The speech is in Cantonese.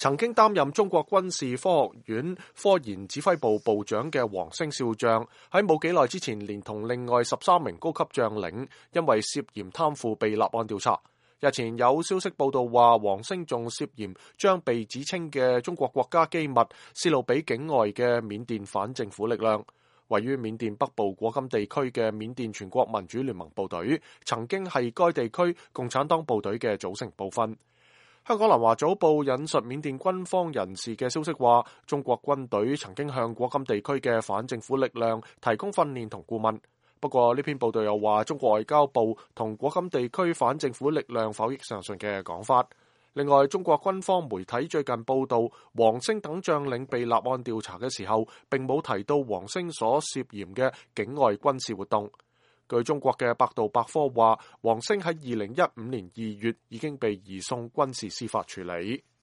曾經擔任中國軍事科學院科研指揮部部長嘅黃星少將，喺冇幾耐之前，連同另外13名高級將領，因為涉嫌貪腐被立案調查。日前有消息報道話，黃星仲涉嫌將被指稱嘅中國國家機密泄露俾境外嘅緬甸反政府力量。位於緬甸北部果敢地區嘅緬甸全國民主聯盟部隊，曾經係該地區共產黨部隊嘅組成部分。香港南華早報引述緬甸軍方人士嘅消息話，中國軍隊曾經向果敢地區嘅反政府力量提供訓練同顧問。不過呢篇報道又話，中國外交部同果敢地區反政府力量否認上述嘅講法。另外，中國軍方媒體最近報道，黃星等將領被立案調查嘅時候，並冇提到黃星所涉嫌嘅境外軍事活動。據中國嘅百度百科話，黃星喺2015年2月已經被移送軍事司法處理。